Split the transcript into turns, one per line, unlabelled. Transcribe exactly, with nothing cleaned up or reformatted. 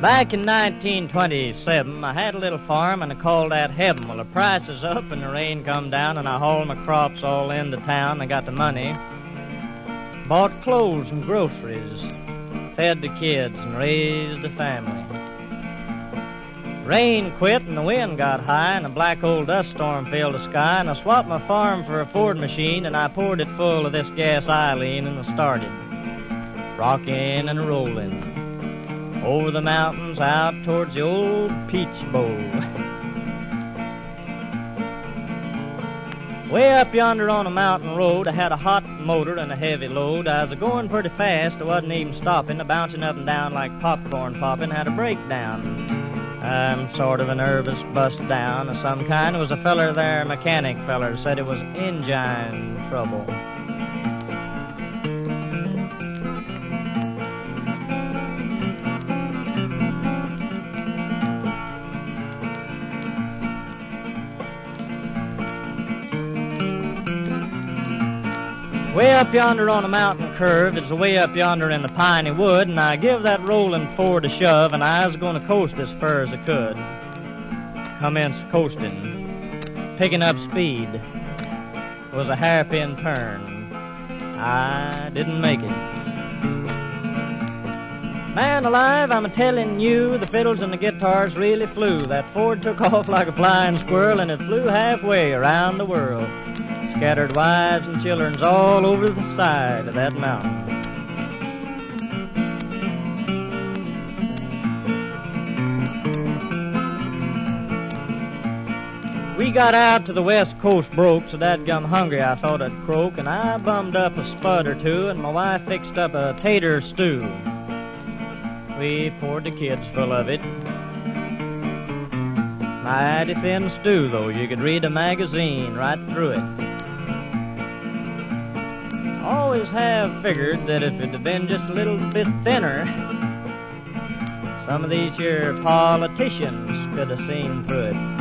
Back in nineteen twenty-seven, I had a little farm and I called that heaven. Well, the price is up and the rain come down and I hauled my crops all into town. I got the money, bought clothes and groceries, fed the kids and raised the family. Rain quit and the wind got high and a black old dust storm filled the sky, and I swapped my farm for a Ford machine and I poured it full of this gas Eileen and I started rocking and rolling over the mountains out towards the old Peach Bowl. Way up yonder on a mountain road, I had a hot motor and a heavy load. I was going pretty fast, I wasn't even stopping, bouncing up and down like popcorn popping, had a breakdown. I'm sort of a nervous bust down of some kind. There was a feller there, a mechanic feller, said it was engine trouble. Way up yonder on a mountain curve, it's way up yonder in the piney wood, and I give that rolling Ford a shove, and I was going to coast as far as I could. Commenced coasting, picking up speed. It was a hairpin turn. I didn't make it. Man alive, I'm a-telling you, the fiddles and the guitars really flew. That Ford took off like a flying squirrel, and it flew halfway around the world. Scattered wives and children's all over the side of that mountain. We got out to the west coast broke, so dadgum hungry I thought I'd croak, and I bummed up a spud or two, and my wife fixed up a tater stew. We poured the kids full of it. Mighty thin stew, though. You could read a magazine right through it. Always have figured that if it had been just a little bit thinner, some of these here politicians could have seen through it.